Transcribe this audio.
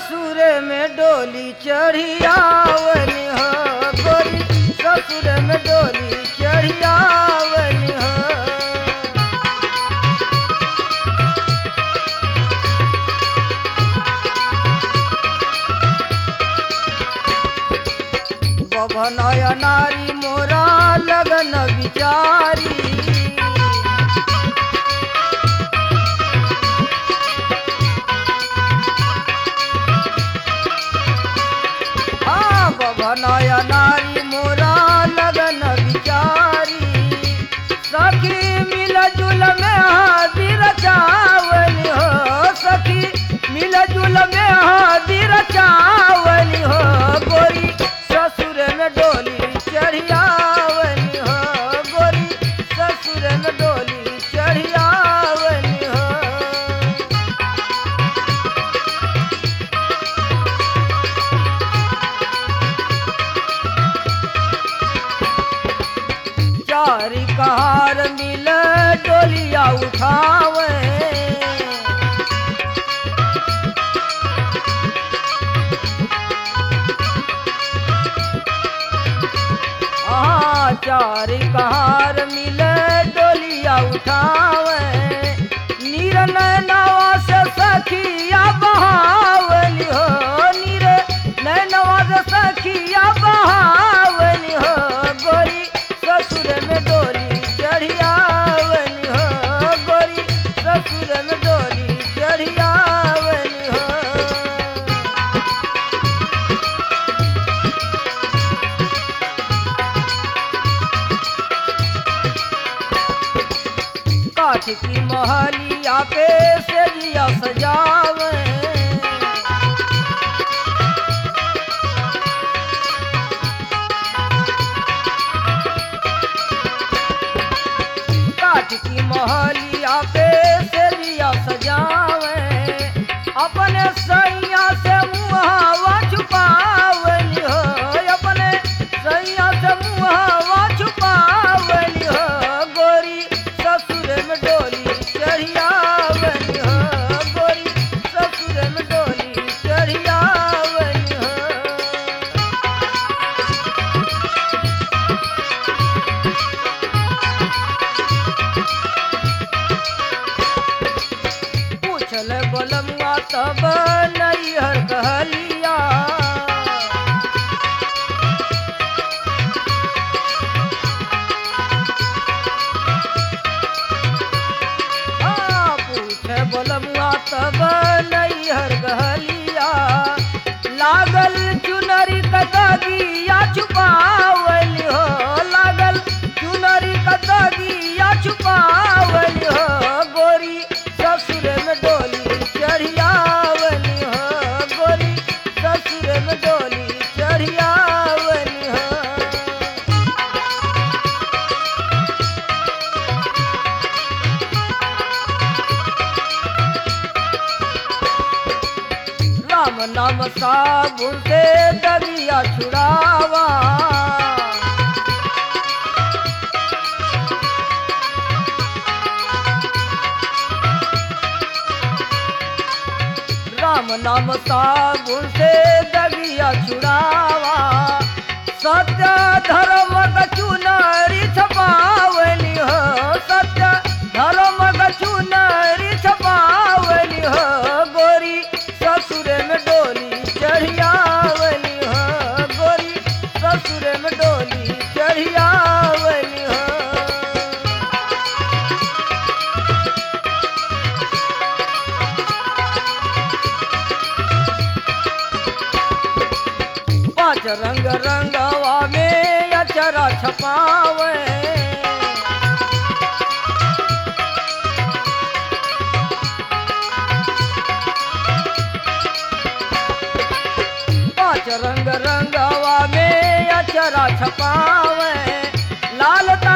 ससुर में डोली चढ़ियावनी हो गोरी ससुर में डोली चढ़ियावनी हो। बभनय नारी मोरा लगन बिचारी बभनय नारी मोरा लगन बिचारी सखी मिल जुल में हाजिर चावली हो सखी मिल जुल में हाजिर चावली हो गोरी ससुर में डोली चढ़ियावनी हो गोरी ससुर में डोली चढ़ियावनी हो। चारी कहार मिल डोलिया उठावे चारी कहार मिल डोलिया उठावे नीर नैनवा से सखिया बहावली हो नीर नैनवा से सखिया बहावली हो गोरी ससुर में डोली चढ़ियावनी हो गोरी ससुर में डोली चढ़ियावनी हो। काठ की महलिया पे सजिया सजावे काठ की महलिया पे सजिया सजावे अपने सैया से मुहावा छुपावली हो अपने सैया से मुहावा छुपावली हो गोरी ससुर में डोली चढ़ियावनी हो गोरी ससुर में डोली चढ़ियावनी हो। पूछल बलमुआ तब नैहर कहलिया बोलमुआ तब नैहर गहलिया लागल चुनरी कतगिया छुपावली हो लागल चुनरी कतगिया छुपावली हो गोरी ससुर में डोली चढ़ियावनी हो गोरी ससुर में डोली चढ़ियावनी हो। राम नाम साबुन से दगिया छुड़ावा राम नाम साबुन से दगिया छुड़ावा सत्य धर्म का चुनरी छपावली हो सत्य धर्म का चुनरी छपावली हो गोरी ससुर में डोली चढ़ियावनी हो गोरी ससुर में डोली चढ़ियावनी हो। पांच रंग रंगवा में अचरा छपावे रंग रंगवा में अचरा छपावे लाल